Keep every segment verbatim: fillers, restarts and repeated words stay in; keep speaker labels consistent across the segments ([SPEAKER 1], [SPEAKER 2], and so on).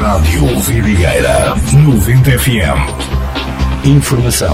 [SPEAKER 1] Rádio Vidigueira noventa F M. Informação.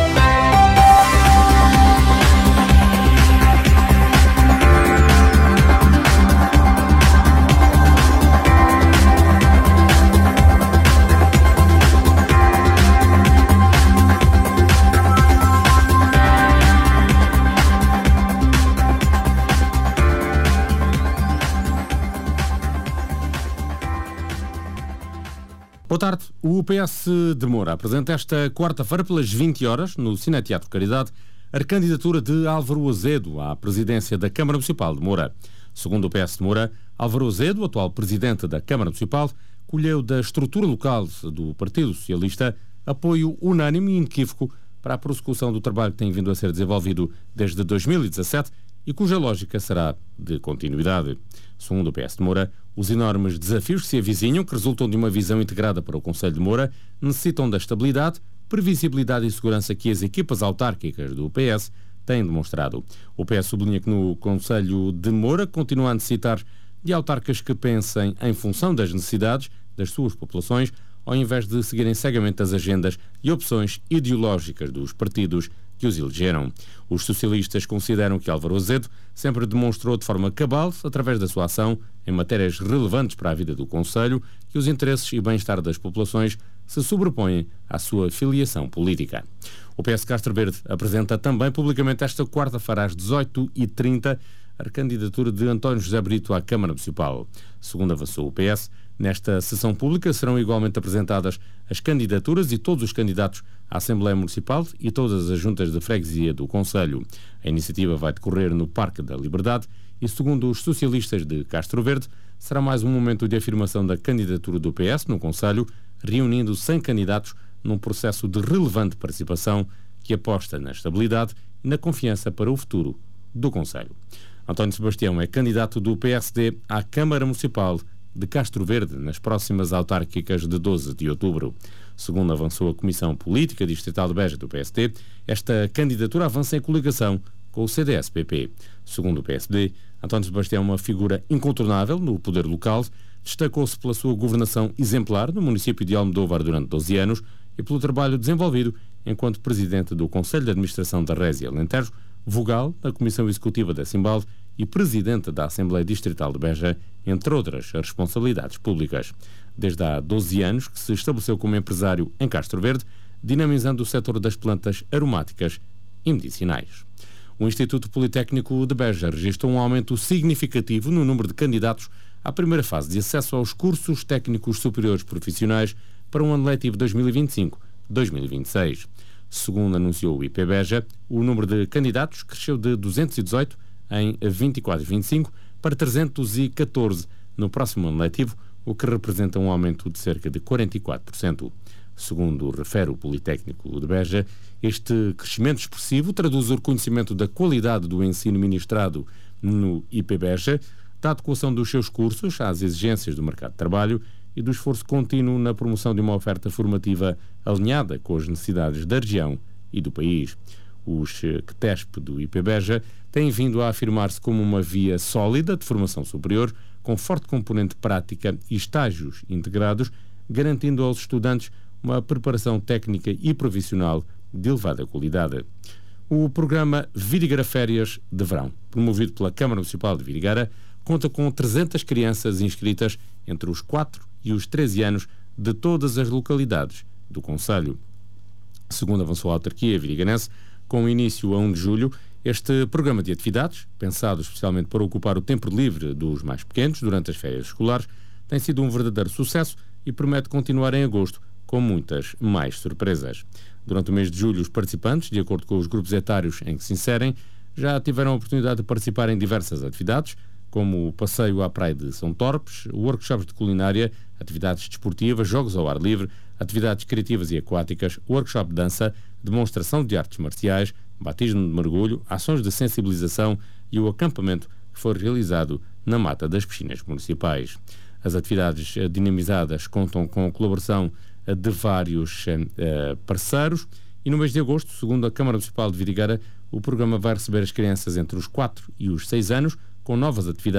[SPEAKER 2] Boa tarde. O P S de Moura apresenta esta quarta-feira, pelas vinte horas, no Cineteatro Caridade, a candidatura de Álvaro Azedo à presidência da Câmara Municipal de Moura. Segundo o P S de Moura, Álvaro Azedo, atual presidente da Câmara Municipal, colheu da estrutura local do Partido Socialista apoio unânime e inequívoco para a prossecução do trabalho que tem vindo a ser desenvolvido desde dois mil e dezassete e cuja lógica será de continuidade. Segundo o P S de Moura, os enormes desafios que se avizinham, que resultam de uma visão integrada para o Concelho de Moura, necessitam da estabilidade, previsibilidade e segurança que as equipas autárquicas do P S têm demonstrado. O P S sublinha que no Concelho de Moura continua a necessitar de autarcas que pensem em função das necessidades das suas populações, ao invés de seguirem cegamente as agendas e opções ideológicas dos partidos que os elegeram. Os socialistas consideram que Álvaro Azedo sempre demonstrou de forma cabal, através da sua ação em matérias relevantes para a vida do Concelho, que os interesses e bem-estar das populações se sobrepõem à sua filiação política. O P S Castro Verde apresenta também publicamente esta quarta-feira às dezoito e trinta a candidatura de António José Brito à Câmara Municipal. Segundo avançou o P S, nesta sessão pública serão igualmente apresentadas as candidaturas e todos os candidatos à Assembleia Municipal e todas as juntas de freguesia do Concelho. A iniciativa vai decorrer no Parque da Liberdade e, segundo os socialistas de Castro Verde, será mais um momento de afirmação da candidatura do P S no Concelho, reunindo cem candidatos num processo de relevante participação que aposta na estabilidade e na confiança para o futuro do Concelho. António Sebastião é candidato do P S D à Câmara Municipal de Castro Verde nas próximas autárquicas de doze de outubro. Segundo avançou a Comissão Política Distrital de Beja do P S D, esta candidatura avança em coligação com o C D S P P. Segundo o P S D, António Sebastião é uma figura incontornável no poder local, destacou-se pela sua governação exemplar no município de Almodóvar durante doze anos e pelo trabalho desenvolvido enquanto presidente do Conselho de Administração da Résia Alentejo, vogal da Comissão Executiva da Simbalde e presidente da Assembleia Distrital de Beja, entre outras responsabilidades públicas. Desde há doze anos que se estabeleceu como empresário em Castro Verde, dinamizando o setor das plantas aromáticas e medicinais. O Instituto Politécnico de Beja registrou um aumento significativo no número de candidatos à primeira fase de acesso aos cursos técnicos superiores profissionais para o ano letivo dois mil e vinte e cinco dois mil e vinte e seis. Segundo anunciou o I P Beja, o número de candidatos cresceu de duzentos e dezoito em vinte e quatro vinte e cinco para trezentos e catorze no próximo ano letivo, o que representa um aumento de cerca de quarenta e quatro por cento. Segundo refere o Politécnico de Beja, este crescimento expressivo traduz o reconhecimento da qualidade do ensino ministrado no I P Beja, da adequação dos seus cursos às exigências do mercado de trabalho e do esforço contínuo na promoção de uma oferta formativa alinhada com as necessidades da região e do país. Os C T E S P do I P Beja têm vindo a afirmar-se como uma via sólida de formação superior, com forte componente prática e estágios integrados, garantindo aos estudantes uma preparação técnica e profissional de elevada qualidade. O programa Vidigueira Férias de Verão, promovido pela Câmara Municipal de Vidigueira, conta com trezentas crianças inscritas entre os quatro e os treze anos de todas as localidades do Concelho. Segundo avançou a autarquia vidigueirense, com início a primeiro de julho, este programa de atividades, pensado especialmente para ocupar o tempo livre dos mais pequenos durante as férias escolares, tem sido um verdadeiro sucesso e promete continuar em agosto com muitas mais surpresas. Durante o mês de julho, os participantes, de acordo com os grupos etários em que se inserem, já tiveram a oportunidade de participar em diversas atividades, como o passeio à praia de São Torpes, workshops de culinária, atividades desportivas, jogos ao ar livre, atividades criativas e aquáticas, workshop de dança, demonstração de artes marciais, batismo de mergulho, ações de sensibilização e o acampamento que foi realizado na mata das piscinas municipais. As atividades dinamizadas contam com a colaboração de vários uh, parceiros e no mês de agosto, segundo a Câmara Municipal de Vidigueira, o programa vai receber as crianças entre os quatro e os seis anos com novas atividades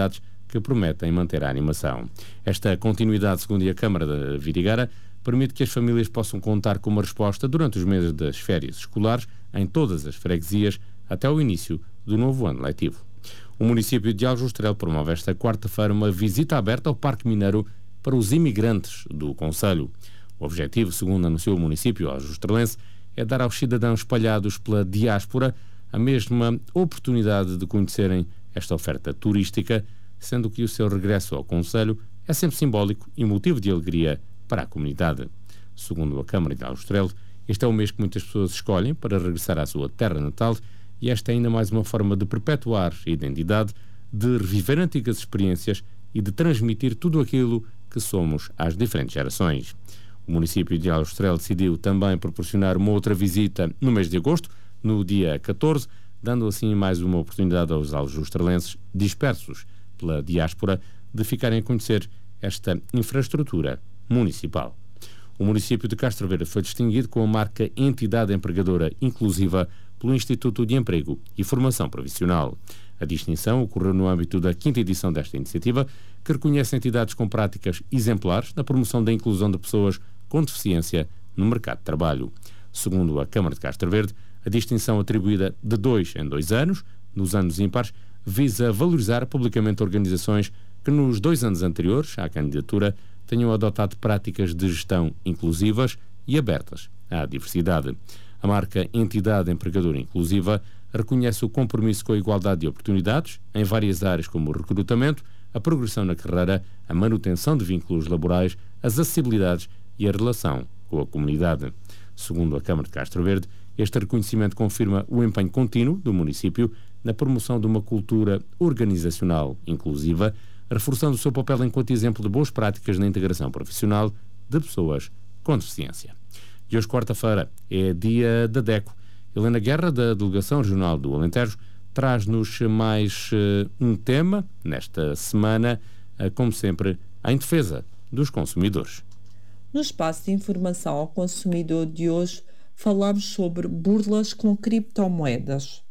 [SPEAKER 2] que prometem manter a animação. Esta continuidade, segundo a Câmara de Vidigueira, permite que as famílias possam contar com uma resposta durante os meses das férias escolares em todas as freguesias até o início do novo ano letivo. O município de Aljustrel promove esta quarta-feira uma visita aberta ao Parque Mineiro para os imigrantes do concelho. O objetivo, segundo anunciou o município aljustrelense, é dar aos cidadãos espalhados pela diáspora a mesma oportunidade de conhecerem esta oferta turística, sendo que o seu regresso ao concelho é sempre simbólico e motivo de alegria para a comunidade. Segundo a Câmara de Aljustrel, este é o mês que muitas pessoas escolhem para regressar à sua terra natal e esta é ainda mais uma forma de perpetuar a identidade, de reviver antigas experiências e de transmitir tudo aquilo que somos às diferentes gerações. O município de Aljustrel decidiu também proporcionar uma outra visita no mês de agosto, no dia catorze, dando assim mais uma oportunidade aos aljustrelenses dispersos pela diáspora de ficarem a conhecer esta infraestrutura municipal. O município de Castro Verde foi distinguido com a marca Entidade Empregadora Inclusiva pelo Instituto de Emprego e Formação Profissional. A distinção ocorreu no âmbito da quinta edição desta iniciativa, que reconhece entidades com práticas exemplares na promoção da inclusão de pessoas com deficiência no mercado de trabalho. Segundo a Câmara de Castro Verde, a distinção atribuída de dois em dois anos, nos anos ímpares, visa valorizar publicamente organizações que nos dois anos anteriores à candidatura tenham adotado práticas de gestão inclusivas e abertas à diversidade. A marca Entidade Empregadora Inclusiva reconhece o compromisso com a igualdade de oportunidades em várias áreas como o recrutamento, a progressão na carreira, a manutenção de vínculos laborais, as acessibilidades e a relação com a comunidade. Segundo a Câmara de Castro Verde, este reconhecimento confirma o empenho contínuo do município na promoção de uma cultura organizacional inclusiva, reforçando o seu papel enquanto exemplo de boas práticas na integração profissional de pessoas com deficiência. E hoje, quarta-feira, é dia da DECO. Helena Guerra, da Delegação Regional do Alentejo, traz-nos mais uh, um tema nesta semana, uh, como sempre, em defesa dos consumidores.
[SPEAKER 3] No espaço de informação ao consumidor de hoje, falamos sobre burlas com criptomoedas.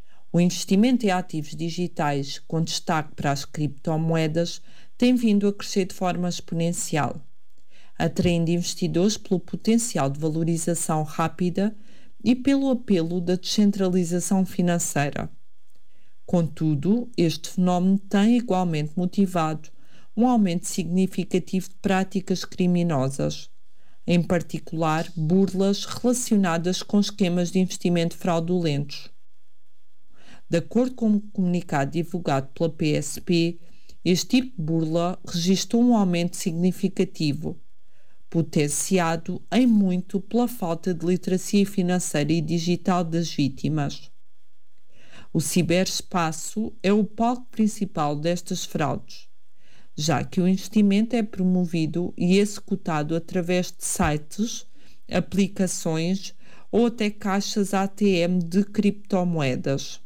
[SPEAKER 3] O investimento em ativos digitais, com destaque para as criptomoedas, tem vindo a crescer de forma exponencial, atraindo investidores pelo potencial de valorização rápida e pelo apelo da descentralização financeira. Contudo, este fenómeno tem igualmente motivado um aumento significativo de práticas criminosas, em particular burlas relacionadas com esquemas de investimento fraudulentos. De acordo com um comunicado divulgado pela P S P, este tipo de burla registrou um aumento significativo, potenciado em muito pela falta de literacia financeira e digital das vítimas. O ciberespaço é o palco principal destas fraudes, já que o investimento é promovido e executado através de sites, aplicações ou até caixas A T M de criptomoedas.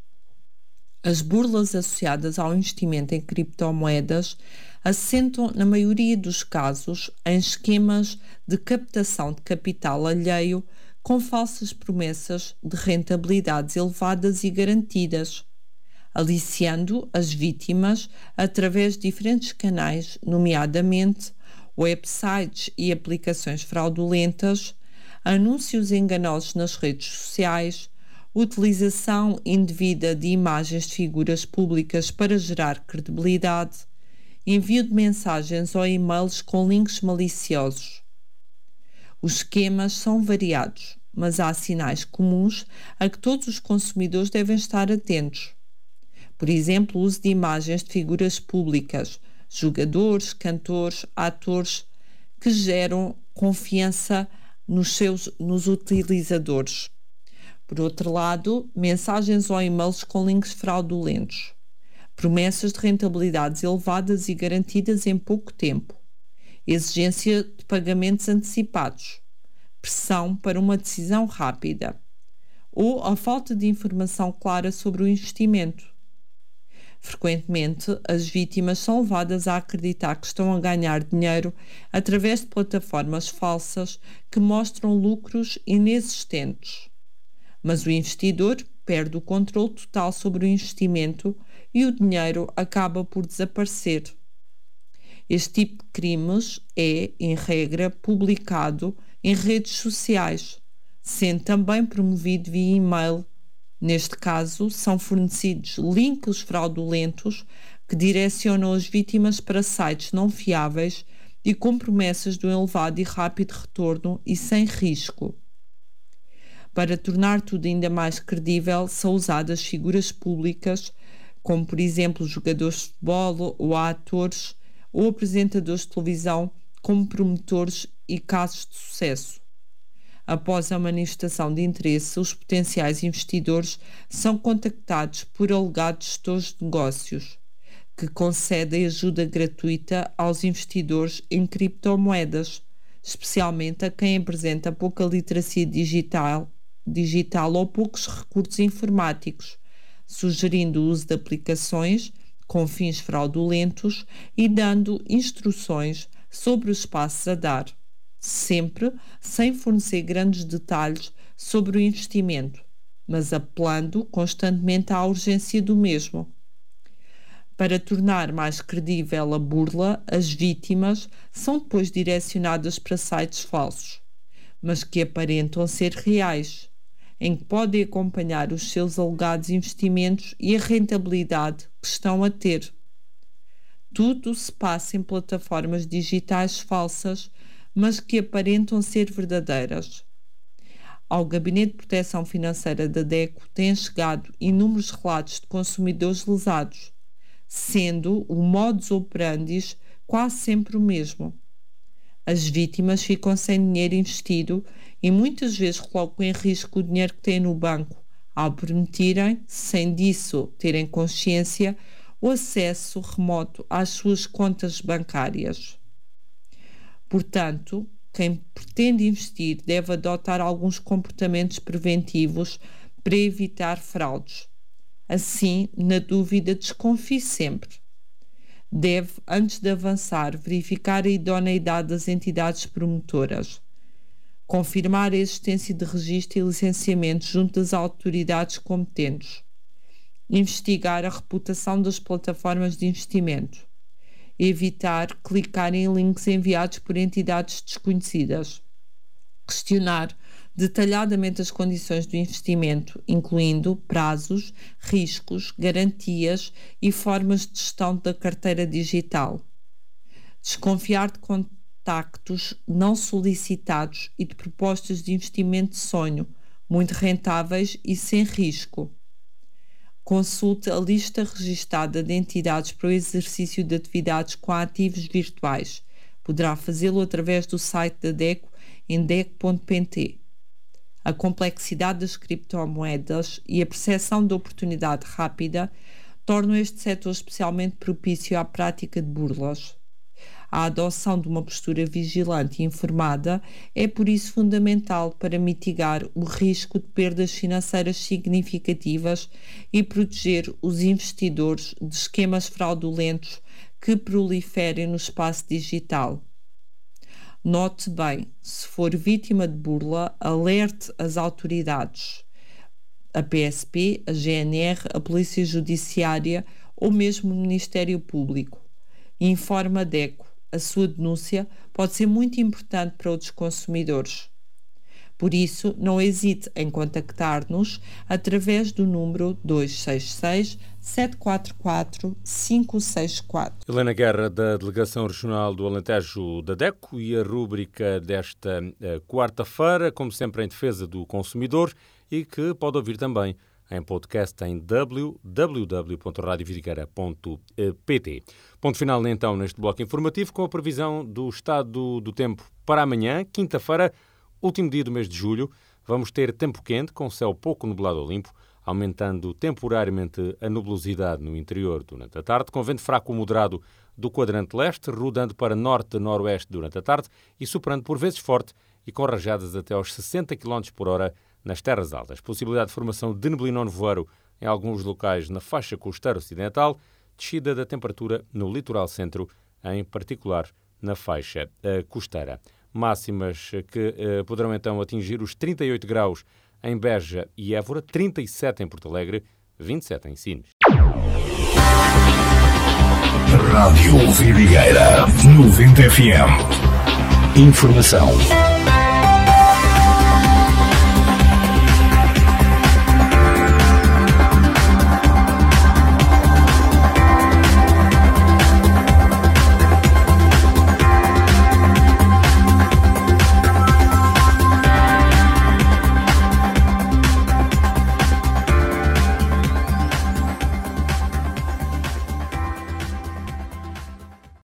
[SPEAKER 3] As burlas associadas ao investimento em criptomoedas assentam, na maioria dos casos, em esquemas de captação de capital alheio com falsas promessas de rentabilidades elevadas e garantidas, aliciando as vítimas através de diferentes canais, nomeadamente websites e aplicações fraudulentas, anúncios enganosos nas redes sociais, utilização indevida de imagens de figuras públicas para gerar credibilidade, envio de mensagens ou e-mails com links maliciosos. Os esquemas são variados, mas há sinais comuns a que todos os consumidores devem estar atentos. Por exemplo, o uso de imagens de figuras públicas, jogadores, cantores, atores, que geram confiança nos seus nos utilizadores. Por outro lado, mensagens ou e-mails com links fraudulentos, promessas de rentabilidades elevadas e garantidas em pouco tempo, exigência de pagamentos antecipados, pressão para uma decisão rápida, ou a falta de informação clara sobre o investimento. Frequentemente, as vítimas são levadas a acreditar que estão a ganhar dinheiro através de plataformas falsas que mostram lucros inexistentes. Mas o investidor perde o controle total sobre o investimento e o dinheiro acaba por desaparecer. Este tipo de crimes é, em regra, publicado em redes sociais, sendo também promovido via e-mail. Neste caso, são fornecidos links fraudulentos que direcionam as vítimas para sites não fiáveis e com promessas de um elevado e rápido retorno e sem risco. Para tornar tudo ainda mais credível, são usadas figuras públicas, como por exemplo jogadores de futebol ou atores ou apresentadores de televisão, como promotores e casos de sucesso. Após a manifestação de interesse, os potenciais investidores são contactados por alegados gestores de negócios, que concedem ajuda gratuita aos investidores em criptomoedas, especialmente a quem apresenta pouca literacia digital, digital ou poucos recursos informáticos, sugerindo o uso de aplicações com fins fraudulentos e dando instruções sobre os passos a dar, sempre sem fornecer grandes detalhes sobre o investimento, mas apelando constantemente à urgência do mesmo. Para tornar mais credível a burla, as vítimas são depois direcionadas para sites falsos, mas que aparentam ser reais, em que podem acompanhar os seus alegados investimentos e a rentabilidade que estão a ter. Tudo se passa em plataformas digitais falsas, mas que aparentam ser verdadeiras. Ao Gabinete de Proteção Financeira da DECO têm chegado inúmeros relatos de consumidores lesados, sendo o modus operandi quase sempre o mesmo. As vítimas ficam sem dinheiro investido e muitas vezes colocam em risco o dinheiro que têm no banco, ao permitirem, sem disso terem consciência, o acesso remoto às suas contas bancárias. Portanto, quem pretende investir deve adotar alguns comportamentos preventivos para evitar fraudes. Assim, na dúvida, desconfie sempre. Deve, antes de avançar, verificar a idoneidade das entidades promotoras, confirmar a existência de registro e licenciamento junto das autoridades competentes, investigar a reputação das plataformas de investimento, evitar clicar em links enviados por entidades desconhecidas, questionar detalhadamente as condições do investimento, incluindo prazos, riscos, garantias e formas de gestão da carteira digital. Desconfiar de contactos não solicitados e de propostas de investimento de sonho, muito rentáveis e sem risco. Consulte a lista registada de entidades para o exercício de atividades com ativos virtuais. Poderá fazê-lo através do site da DECO em deco ponto pt. A complexidade das criptomoedas e a percepção de oportunidade rápida tornam este setor especialmente propício à prática de burlas. A adoção de uma postura vigilante e informada é por isso fundamental para mitigar o risco de perdas financeiras significativas e proteger os investidores de esquemas fraudulentos que proliferem no espaço digital. Note bem, se for vítima de burla, alerte as autoridades, a P S P, a G N R, a Polícia Judiciária ou mesmo o Ministério Público. Informe a DECO. A sua denúncia pode ser muito importante para outros consumidores. Por isso, não hesite em contactar-nos através do número dois seis seis, sete quatro quatro, cinco seis quatro.
[SPEAKER 2] Helena Guerra, da Delegação Regional do Alentejo da DECO, e a rúbrica desta uh, quarta-feira, como sempre em defesa do consumidor, e que pode ouvir também em podcast em w w w ponto radio vidigueira ponto p t. Ponto final, então, neste bloco informativo, com a previsão do estado do tempo para amanhã, quinta-feira, último dia do mês de julho. Vamos ter tempo quente, com céu pouco nublado ou limpo, aumentando temporariamente a nubosidade no interior durante a tarde, com vento fraco ou moderado do quadrante leste, rodando para norte-noroeste durante a tarde e soprando por vezes forte e com rajadas até aos sessenta quilómetros por hora nas terras altas. Possibilidade de formação de neblina ou nevoeiro em alguns locais na faixa costeira ocidental, descida da temperatura no litoral centro, em particular na faixa uh, costeira. Máximas que uh, poderão então atingir os trinta e oito graus em Beja e Évora, trinta e sete em Porto Alegre, vinte e sete em Sines.
[SPEAKER 1] Rádio Vidigueira noventa F M. Informação